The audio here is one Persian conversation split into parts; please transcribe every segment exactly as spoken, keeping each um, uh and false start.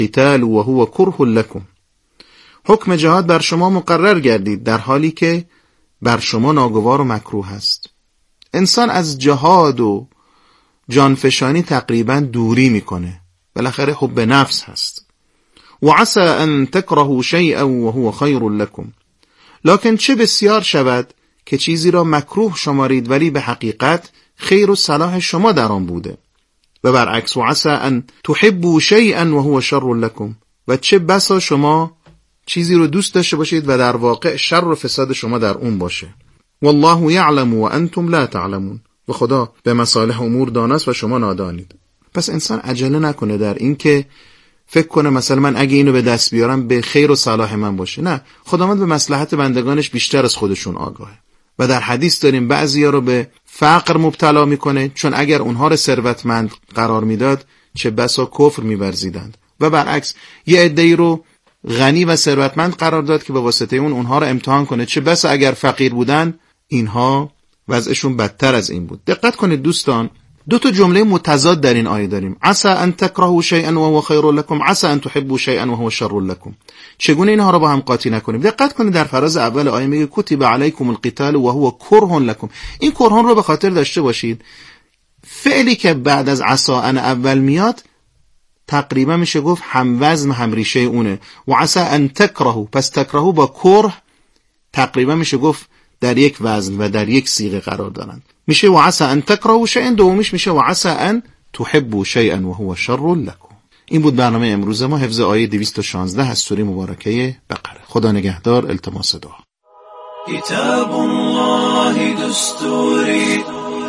القتال وهو كره لكم. حکم جهاد بر شما مقرر گردید در حالی که بر شما ناگوار و مکروه است. انسان از جهاد و جانفشانی تقریبا دوری میکنه، بالاخره حب نفس هست. وعسى ان تكرهوا شيئا وهو خير لكم. لکن چه بسیار شود که چیزی را مکروه شمارید ولی به حقیقت خیر و صلاح شما در آن بوده. و برعکس وعسى ان تحبوا شيئا وهو شر لكم. و چه بسا شما چیزی رو دوست داشته باشید و در واقع شر و فساد شما در اون باشه. والله یعلم و انتم لا تعلمون. و خدا به مصالح امور داناست و شما نادانید. پس انسان عجله نکنه در این که فکر کنه مثلا من اگه اینو به دست بیارم به خیر و صلاح من باشه. نه، خداوند به مصلحت بندگانش بیشتر از خودشون آگاهه. و در حدیث داریم بعضیا رو به فقر مبتلا میکنه، چون اگر اونها رو ثروتمند قرار میداد چه بسا کفر میورزیدند. و برعکس یه عده‌ای رو غنی و ثروتمند قرار داد که به واسطه اون اونها رو امتحان کنه، چه بسا اگر فقیر بودن اینها وضعشون بدتر از این بود. دقت کنید دوستان، دو تا جمله متضاد در این آیه داریم. عسى ان تكرهوا شيئا وهو خير لكم، عسى ان تحبوا شيئا وهو شر لكم. چگونه اینها رو با هم قاطی نکنیم؟ دقت کنید در فراز اول آیه میگه کتب علیکم القتال وهو کره لكم. این کرهان رو به خاطر داشته باشید. فعلی که بعد از عسى ان اول میاد تقریبا میشه گفت هم وزن هم ریشه اونه. و عسى ان تكرهوا، پس تکرهوا با کره تقریبا میشه گفت در یک وزن و در یک صیغه قرار دارند. میشه و عسى ان تكرهوا شيئا، دومیش میشه و عسى ان تحبوا شيئا وهو شر لكم. این بود برنامه امروز ما، حفظ آیه دویست و شانزده از سوره مبارکه بقره. خدا نگهدار. التماس دعا. کتاب الله دستوری.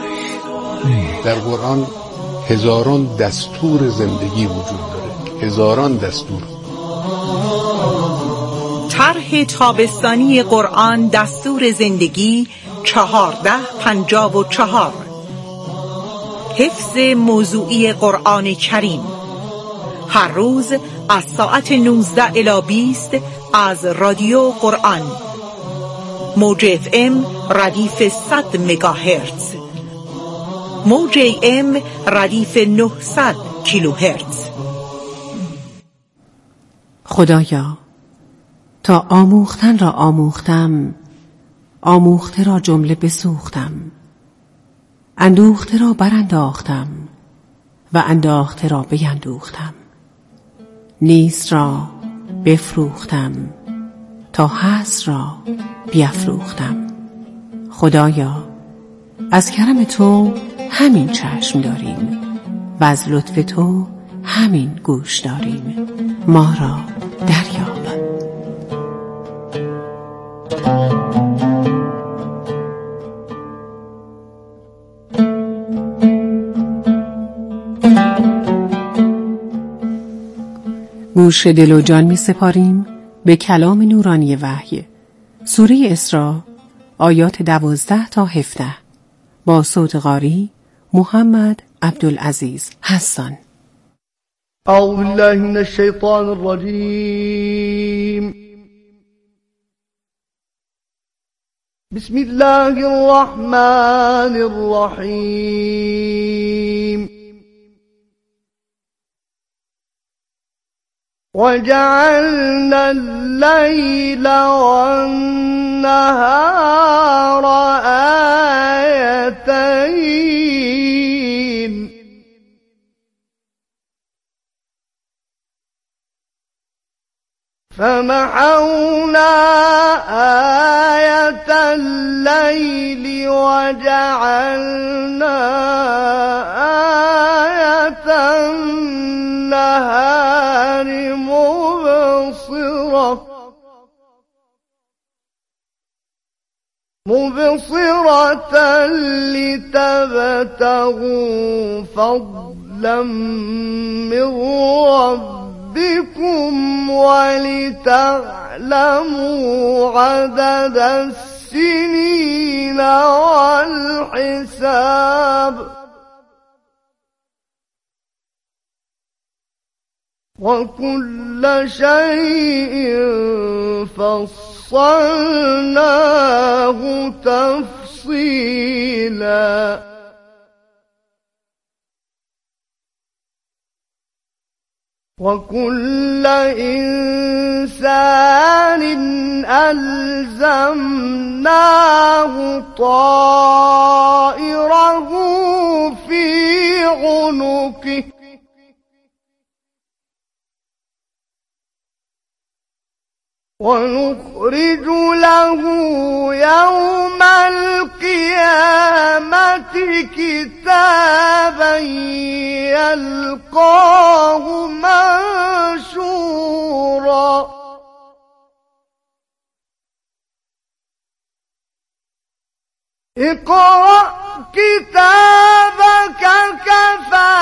در قرآن هزاران دستور زندگی وجود داره، هزاران دستور. طرح تابستانی قرآن دستور زندگی چهارده پنجاب و چهار. حفظ موضوعی قرآن کریم هر روز از ساعت نوزده الی بیست از رادیو قرآن، موج اف ام ردیف صد مگاهرتز، موج ام ردیف نهصد کیلوهرتز. خدایا تا آموختن را آموختم، آموخته را جمله بسوختم، اندوخته را برانداختم و انداخته را بیندوختم، نیست را بفروختم تا هست را بیفروختم. خدایا از کرم تو همین چشم داریم و از لطف تو همین گوش داریم، ما را دریاب. گوش دل و جان می سپاریم به کلام نورانی وحی، سوره اسراء، آیات دوازده تا هفده، با صوت قاری محمد عبدالعزیز حسان. اعوذ بالله من الشیطان الرجیم. بسم الله الرحمن الرحیم. وجعلنا الليل والنهار آيتين فمحونا آية الليل وجعلنا آية النهار مبصرة مبصرة لتبتغوا فضلا من ربكم ولتعلموا عدد السنين والحساب وكل شيء فصلناه تفصيلا. وكل إنسان ألزمناه طائره في عنقه ونخرج له يوم القيامة كتابا يلقاه منشورا اقرأ كتابك كفى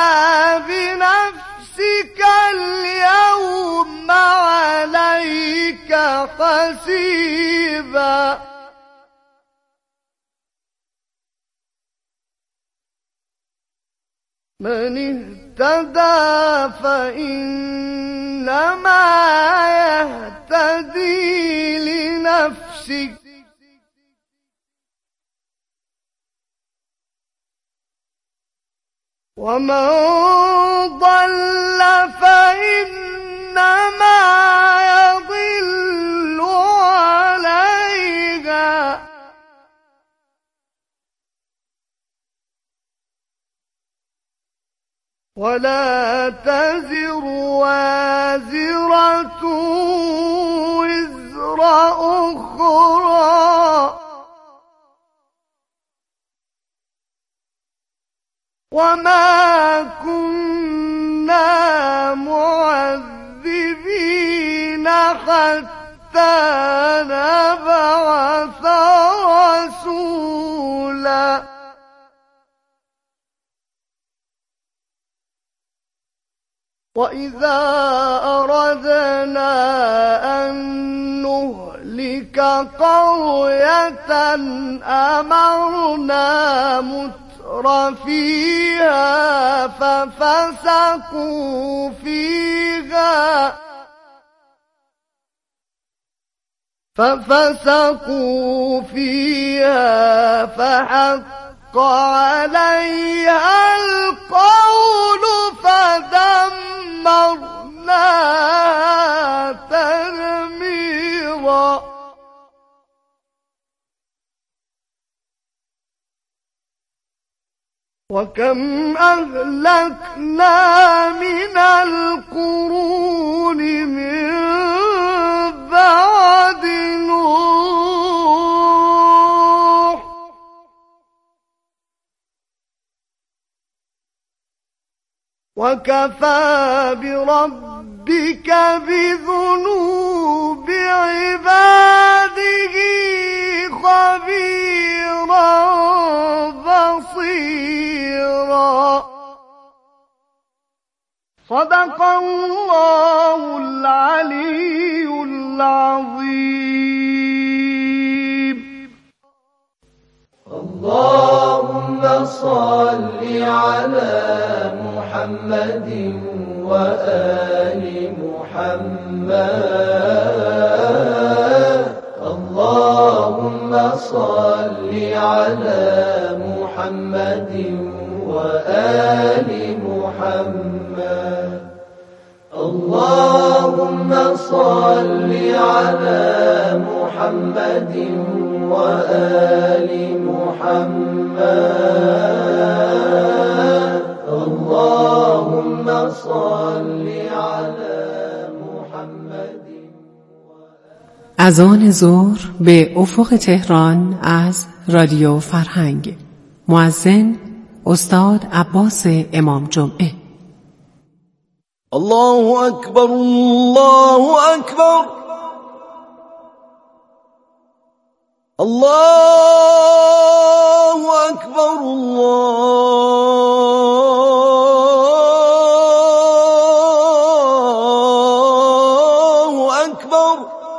بنفسك اليوم عليك حسيبا من اهتدى فإنما يهتدي لنفسه ومن ضل فإنما يضل عليها ولا تزر وازرة وزر أخرى وما كنا معذبين حتى نبعث رسولا وإذا أردنا أن نهلك قرية أمرنا متر فيها ففسقوا فيها ففسقوا فيها فحق عليها القول فدمرناها تدميرا وكم أهلكنا من القرون من بعد نوح وكفى بربك بذنوب عباده خبيرا بصيرا صدق الله العلي العظيم. اللهم صل على محمد وآل محمد. اللهم صل على محمد وآل محمد. اللهم صل على محمد وآل محمد. اللهم صل على محمد. اذان ظهر به افق تهران از رادیو فرهنگ. مؤذن استاد عباس امام جمعه. الله أكبر الله أكبر الله أكبر الله أكبر.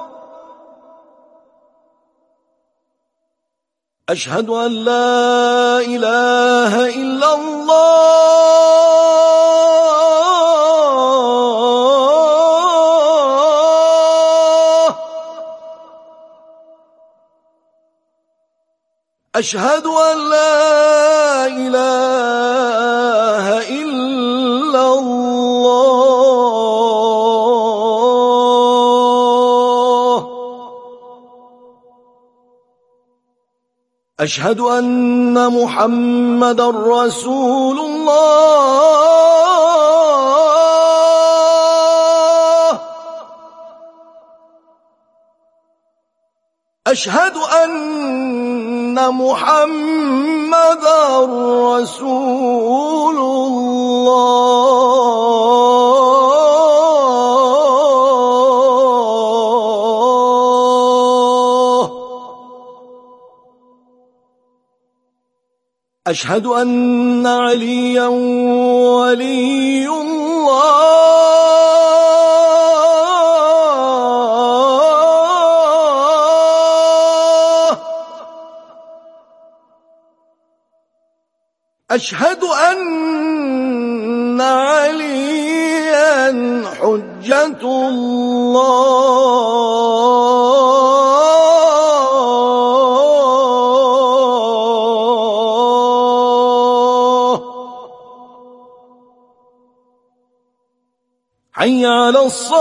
أشهد أن لا إله إلا الله. أشهد أن لا إله إلا الله. أشهد أن محمد رسول الله أشهد أن محمد رسول الله أشهد أن عليا ولي الله أشهد أن عليا حجة الله حي على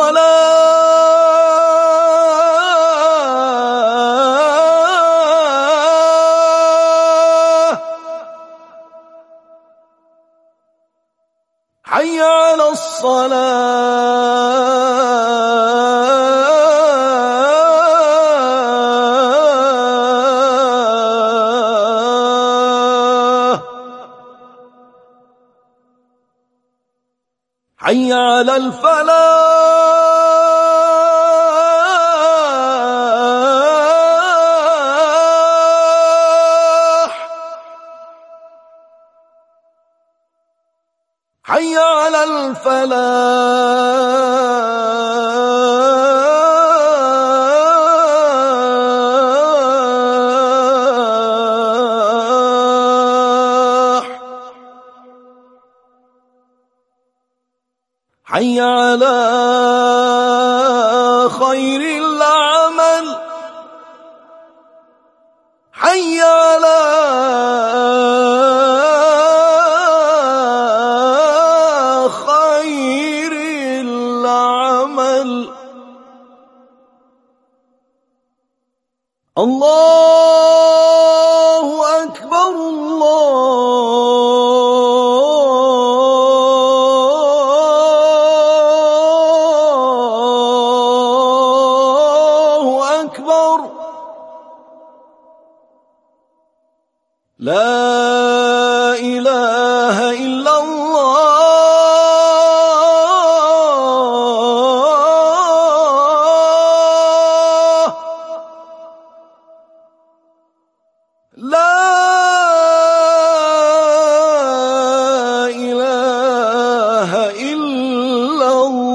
الصلاة حي على الصلاة حي على الفلاح حي على الفلاح حي على خير العمل حي على خير العمل الله أكبر الله أكبر لا إله إلا الله لا إله إلا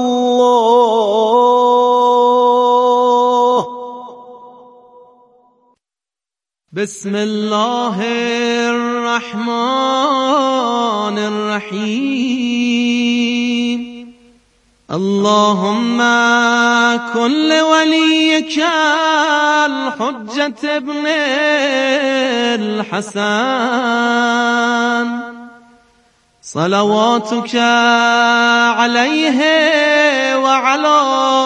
الله بسم الله الرحمن الرحيم اللهم كن لوليك الحجة ابن الحسن صلواتك عليه وعلى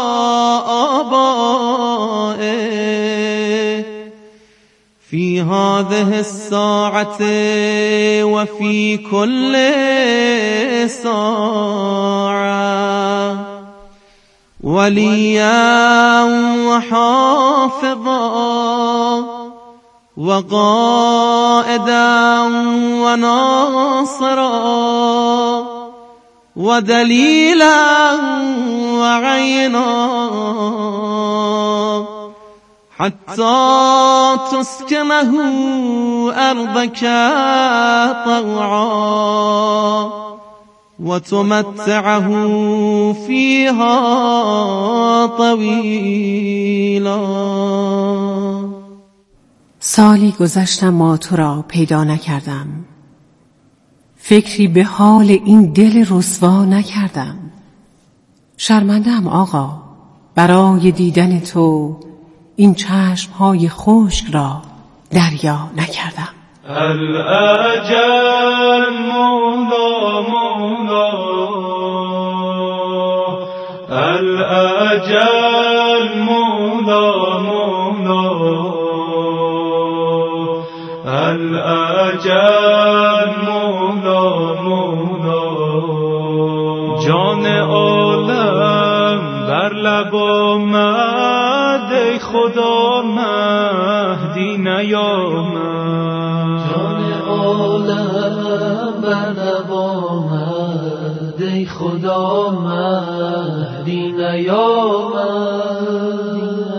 آبائه في هذه الساعة وفي كل ساعة وليا وحافظا وقائدا وناصرا ودليلا وعينا حتى تسكنه أرضك طوعا وتمتعه فيها طويلا. سالی گذشتم ما تو را پیدا نکردم، فکری به حال این دل رسوا نکردم. شرمنده‌ام آقا برای دیدن تو این چشم‌های خشک را دریا نکردم. الأجل مولا مولا الأجل مولا مولا الأجل مولا مولا جان عالم بر لب آمد ای خدا مهدی نیامد جان عالم بر لب آمد ای خدا مهدی نیامد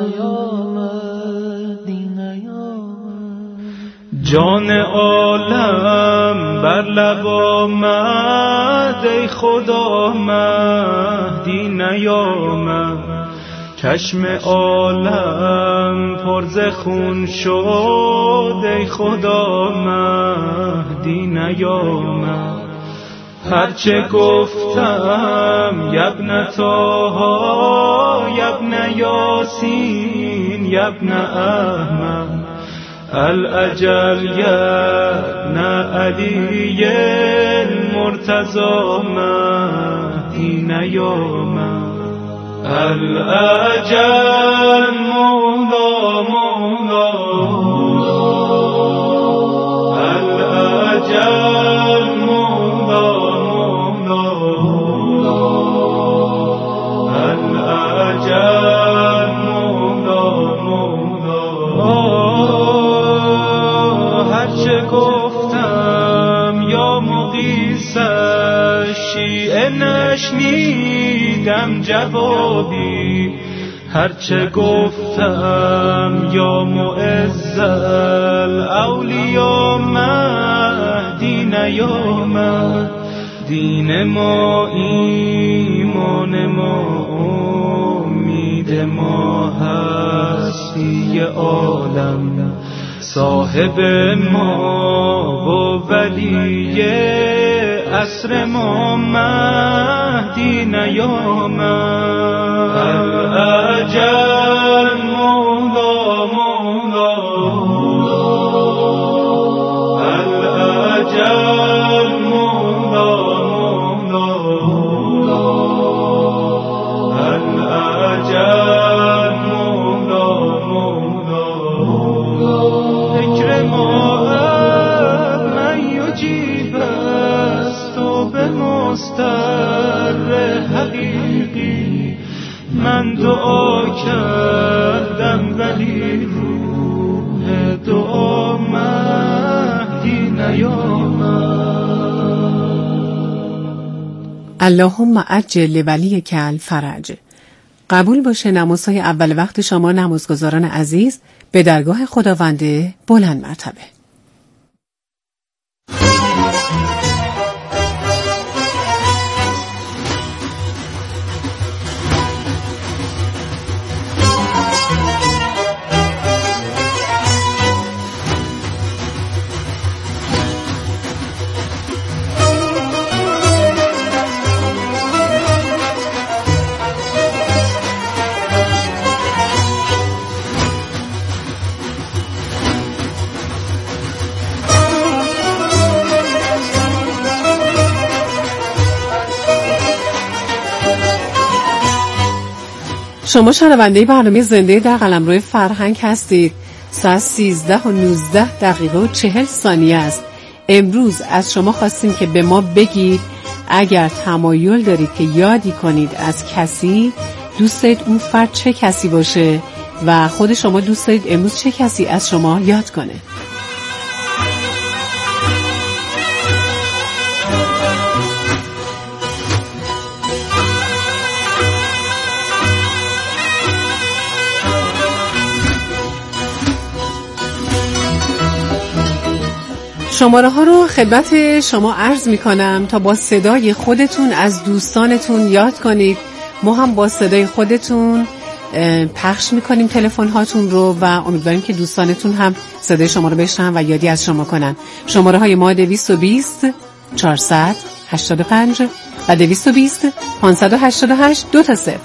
جان عالم بر لب آمد ای خدا مهدی نیامد چشم عالم پر ز خون شد ای خدا مهدی نیامد هرچه گفتم یبن طاها یبن یاسین یبن احمد الاجل یبن علی المرتضی مهدی نیامد الاجل مولا مولا الاجل مولا مولا الاجل مولا مولا هرچه گفتم یا مقیس شیعه نشنیدم جوابی هرچه گفتم یا معز الاولیا مهدی نیامد دین ما ایمان ما امید ما هستی عالم صاحب ما و ولی عصر ما مهدی نیامد الاجل مولا مولا الاجل مولا مولا الاجل مولا مولا فکر ما من یجیب است و به مستر حقیقی من دعا کردم ولی روح دعا مهدی نیامد اللهم عجل ولیک الفرج. قبول باشه نمازهای اول وقت شما نمازگزاران عزیز به درگاه خداوند بلند مرتبه. شما شنونده برنامه زنده در قلمرو فرهنگ هستید. ساعت سیزده و نوزده دقیقه و چهل ثانیه است. امروز از شما خواستیم که به ما بگید اگر تمایل دارید که یادی کنید از کسی، دوست دارید اون فرد چه کسی باشه و خود شما دوست دارید امروز چه کسی از شما یاد کنه. شماره ها رو خدمت شما عرض می کنم تا با صدای خودتون از دوستانتون یاد کنید. ما هم با صدای خودتون پخش می کنیم تلفن هاتون رو و امیدواریم که دوستانتون هم صدای شما رو بشنون و یادی از شما کنن. شماره های ما دویست و بیست چهارصد و هشتاد و پنج و دویست و بیست پانصد و هشتاد و هشت دو تا صفر.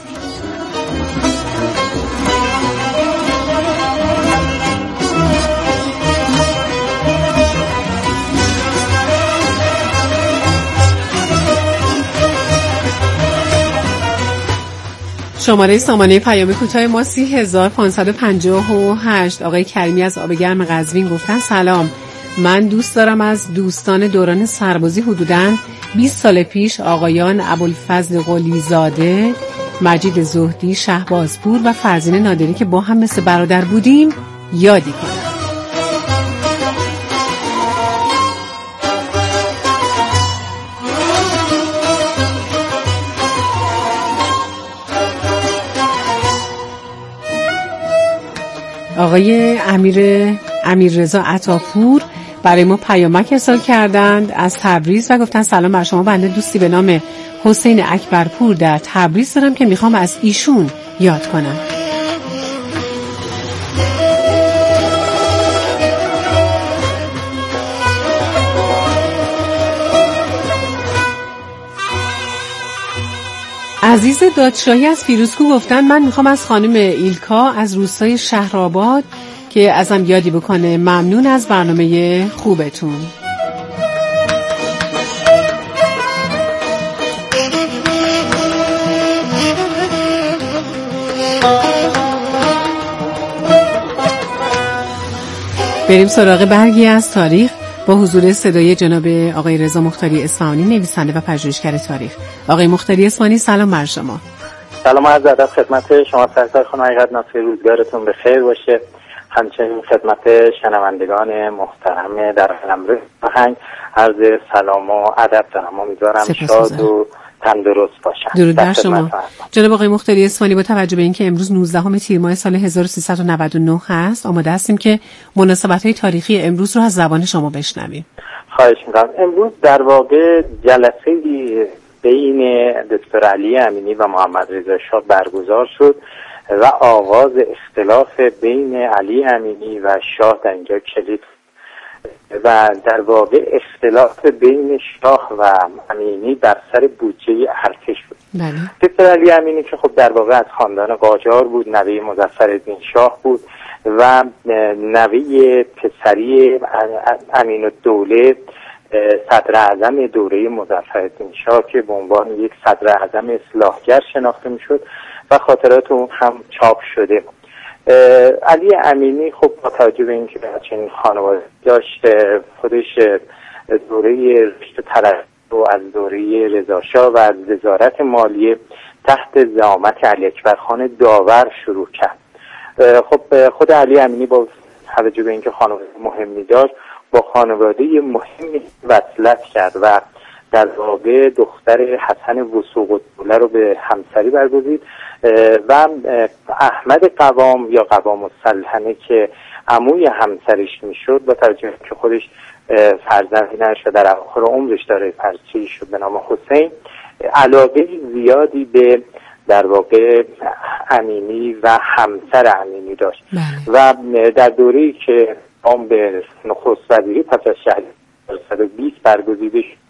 شماره سامانه پیام کوتاه ما سی هزار پانصد و پنجاه و هشت. آقای کریمی از آب گرم قزوین گفتن سلام، من دوست دارم از دوستان دوران سربازی حدوداً بیست سال پیش آقایان ابوالفضل قلی زاده، مجید زهدی، شهبازپور و فرزین نادری که با هم مثل برادر بودیم یادی کنم. آقای امیر امیررضا عطاپور برای ما پیامک ارسال کردند از تبریز و گفتن سلام بر شما، بنده دوستی به نام حسین اکبرپور در تبریز دارم که میخوام از ایشون یاد کنم. عزیز دادشاهی از فیروزکو گفتن من میخوام از خانم ایلکا از روستای شهرآباد که ازم یادی بکنه. ممنون از برنامه خوبتون. بریم سراغ برگی از تاریخ با حضور صدای جناب آقای رضا مختاری اصفهانی، نویسنده و پژوهشگر تاریخ. آقای مختاری اصفهانی سلام بر شما. سلام عرض ادب خدمت شما سرکار خانم حقیقت ناصری، روزگارتون بخیر باشه. همچنین خدمت شنوندگان محترم در قلمرو فرهنگ عرض سلام و ادب دارم. امیدوارم شاد و تندرست باشن. درود بر شما جناب آقای مختاری اصفهانی. با توجه به اینکه امروز نوزدهم تیر ماه سال هزار و سیصد و نود و نه هست، آماده هستیم که مناسبت‌های تاریخی امروز رو از زبان شما بشنویم. خواهش می‌کنم. امروز در واقع جلسه‌ای بین دکتر علی امینی و محمد رضا شاه برگزار شد و آغاز اختلاف بین علی امینی و شاه در اینجا کلید و در واقع اختلاف بین شاه و امینی بر سر بودجه ارتش بود. بله. دکتر علی امینی که خب در واقع از خاندان قاجار بود، نوه مظفرالدین شاه بود و نوه پسری امین‌الدوله صدر اعظم دوره مظفرالدین شاه که به عنوان یک صدر اعظم اصلاحگر شناخته میشد و خاطرات اون هم چاپ شده. علی امینی خب با توجه به اینکه چنین خانواده داشت، خودش دوره رشد ترقی و از دوره رضا شاه و از وزارت مالیه تحت زعامت علی اکبر خان داور شروع کرد. خب خود علی امینی با توجه به اینکه خانواده مهمی داشت با خانواده مهمی وصلت کرد و در واقع دختر حسن وثوق‌الدوله رو به همسری برگزید و احمد قوام یا قوام السلطنه که عموی همسرش میشد، با توجه که خودش فرزندی نداشت و در اواخر عمرش داره پرچه‌ای شد به نام حسین، علاقه زیادی به در واقع امینی و همسر امینی داشت و در دوره‌ای که قام به نخست وزیری پس از شهریور صد و بیست برگزیده شد،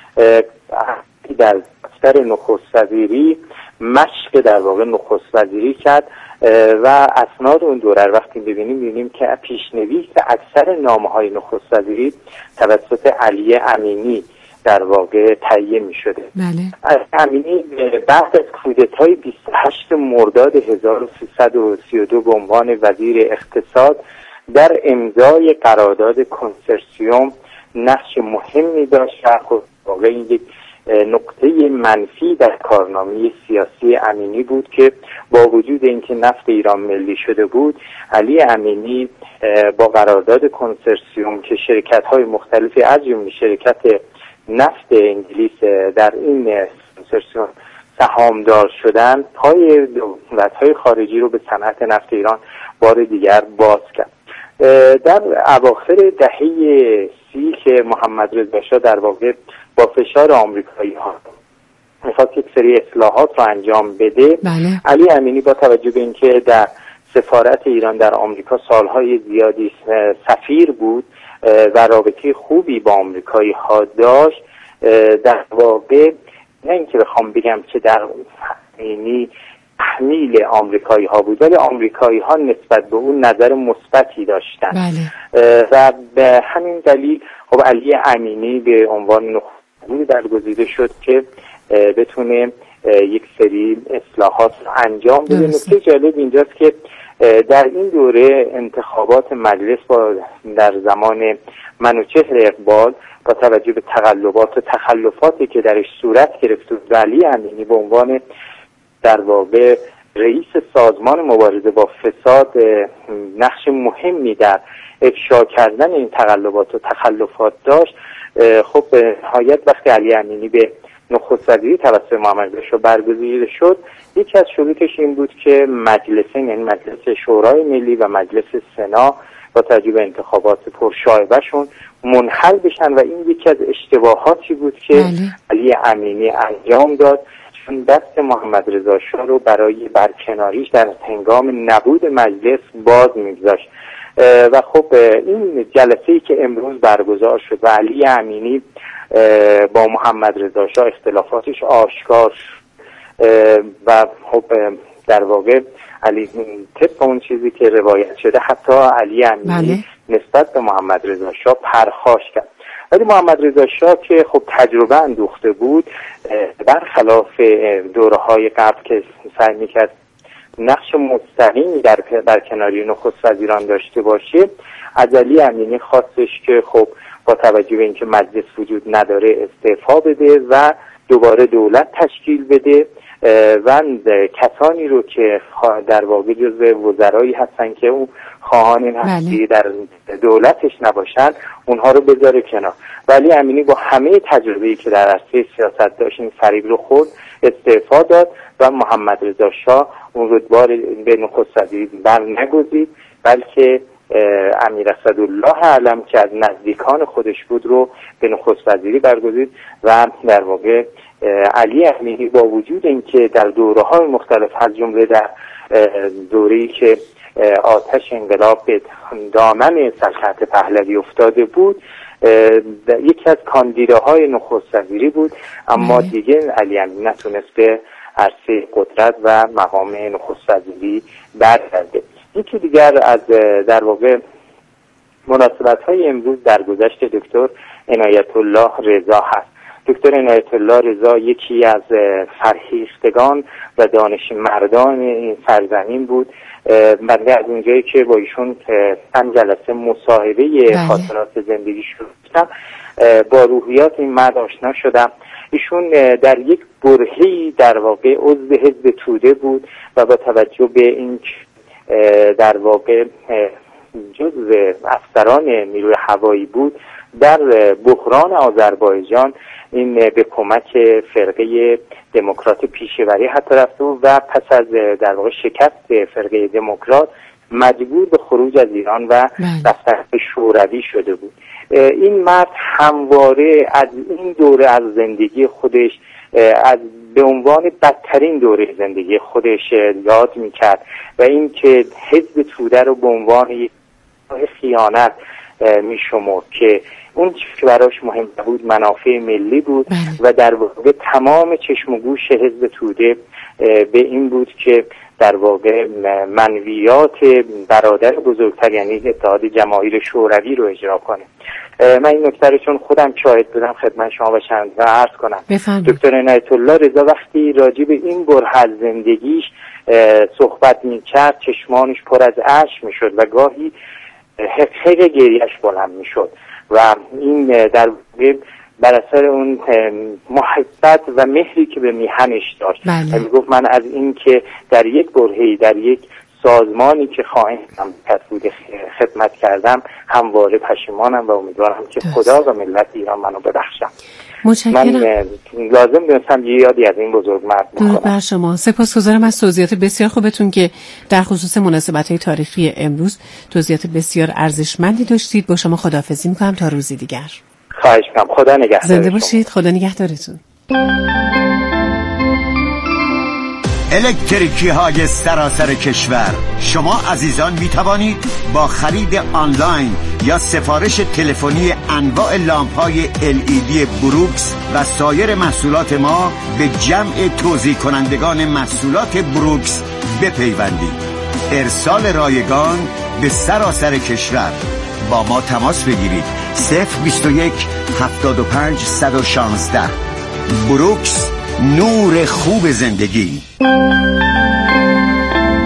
در دفتر نخست وزیری مشق در واقع نخست وزیری کرد و اسناد اون دوره وقتی ببینیم ببینیم که پیشنویس اکثر نامه‌های نخست وزیری توسط علی امینی در واقع تهیه می شده. بله. امینی بعد از کودتای بیست و هشت مرداد هزار و سیصد و سی و دو به عنوان وزیر اقتصاد در امضای قرارداد کنسرسیوم نقش مهمی داشت و خب واقعا یک نقطه منفی در کارنامه سیاسی امینی بود که با وجود اینکه نفت ایران ملی شده بود، علی امینی با قرارداد کنسرسیوم که شرکت‌های مختلفی از جمله شرکت نفت انگلیس در این کنسرسیوم سهامدار شدن، پای دولت‌های خارجی رو به صنعت نفت ایران بار دیگر باز کرد. در اواخر دهه سی که محمد رضا شاه در واقع با فشار آمریکایی ها میخواست یک سری اصلاحات رو انجام بده، بله. علی امینی با توجه به اینکه در سفارت ایران در آمریکا سالهای زیادی سفیر بود و رابطه خوبی با آمریکایی ها داشت، در واقع نه اینکه بخوام بگم که در امینی تحمیل آمریکایی ها بود، ولی آمریکایی ها نسبت به اون نظر مثبتی داشتن. بله. و به همین دلیل خب علی امینی به عنوان نخست برگزیده شد که بتونه یک سری اصلاحات رو انجام بده. نکته جالب اینجاست که در این دوره انتخابات مجلس با در زمان منوچهر اقبال با توجه به تقلبات و تخلفاتی که درش صورت گرفت و علی امینی به عنوان در واقع رئیس سازمان مبارزه با فساد نقش مهمی در افشا کردن این تقلبات و تخلفات داشت، خب به نهایت وقتی علی امینی به نخست وزیری توسط محمد رضا شاه برگزیده شد، یکی از شروطش این بود که مجلسین، یعنی مجلس شورای ملی و مجلس سنا، با توجه به انتخابات پرشایبه‌شون منحل بشن و این یکی از اشتباهاتی بود که بله. علی امینی انجام داد، چون دست محمد رضا شاه رو برای برکناریش در هنگام نبود مجلس باز می‌گذاشت و خب این جلسه‌ای که امروز برگزار شد و علی امینی با محمد رضا شاه اختلافاتش آشکار و خب در واقع علی طبق اون چیزی که روایت شده حتی علی امینی بله. نسبت به محمد رضا شاه پرخاش کرد، ولی محمد رضا شاه که خب تجربه اندوخته بود، برخلاف دوره‌های قبل که سعی می‌کرد نقش مستقیمی در برکناری نخست وزیران داشته باشه، از علی امینی خواستش که خب با توجه به اینکه مجلس وجود نداره استعفا بده و دوباره دولت تشکیل بده و کسانی رو که در واقع جزء وزرایی هستن که اون خواهان این هستی در دولتش نباشن اونها رو بذاره کنار. ولی امینی با همه تجربه‌ای که در عرصه سیاست داشت این فریب رو خورد، استعفا داد و محمد رضا شاه اون رتبه به نخست وزیری بر نگزید، بلکه امیر اسدالله علم که از نزدیکان خودش بود رو به نخست وزیری برگزید و در واقع علی امینی با وجود اینکه در دوره‌های مختلف از جمله در دوره‌ای که آتش انقلاب به دامن سلطنت پهلوی افتاده بود یکی از کاندیداهای نخست وزیری بود، اما دیگه علی امینی نتونست به عرصه قدرت و مقام نخست وزیری برگرده. یکی دیگر از در واقع مناسبت‌های امروز در گذشت دکتر عنایت الله رضا هست. دکتر عنایت الله رضا یکی از فرهیختگان و دانشمندان این سرزمین بود. من از اونجایی که با ایشون چند جلسه مصاحبه خاطرات زندگی شروع کردم، با روحیات این مرد آشنا شدم. ایشون در یک برهه‌ای در واقع عضو حزب توده بود و با توجه به این در واقع جزء افسران نیروی هوایی بود، در بحران آذربایجان این به کمک فرقه دموکرات پیشوری حتی رفته بود و پس از در واقع شکست فرقه دموکرات مجبور به خروج از ایران و رفتن به شوروی شده بود. این مرد همواره از این دوره از زندگی خودش از به عنوان بدترین دوره زندگی خودش یاد میکرد و این که حزب توده رو به عنوان یک خیانت میشمرد که اون که براش مهم بود منافع ملی بود بله. و در واقع تمام چشم و گوش حزب توده به این بود که در واقع منویات برادر بزرگتر یعنی اتحاد جماهیر شوروی رو اجرا کنه. من این نکته رو چون خودم شاهد بودم خدمت شما باشم و عرض کنم. دکتر عنایت الله رضا وقتی راجع به این بره از زندگیش صحبت می‌کرد چشمانش پر از اشک می‌شد و گاهی حقیق گریهش بلند می‌شد و این در واقع بر اثر اون محبت و مهری که به میهنش داشت. بله. میگفت من از این که در یک برهه‌ای در یک سازمانی که خواهیم بوده خدمت کردم همواره پشیمانم و امیدوارم که خدا و ملت ایران منو ببخشم. متشکرم. من لازم دونستم یه یادی از این بزرگ مرد بکنم. درود بر شما. سپاسگزارم از توضیحات بسیار خوبتون که در خصوص مناسبت‌های تاریخی امروز توضیحات بسیار ارزشمندی داشتید. با شما خداحافظی می‌کنم تا روزی دیگر. خواهش می‌کنم. خدا نگهدار. زنده باشید. خدا نگهدارتون. الکتریکی های سراسر کشور، شما عزیزان می توانید با خرید آنلاین یا سفارش تلفنی انواع لامپ های ال ای دی بروکس و سایر محصولات ما به جمع توزیع کنندگان محصولات بروکس بپیوندید. ارسال رایگان به سراسر کشور. با ما تماس بگیرید. صفر بیست و یک هفتاد و پنج صد و شانزده. بروکس، نور خوب زندگی.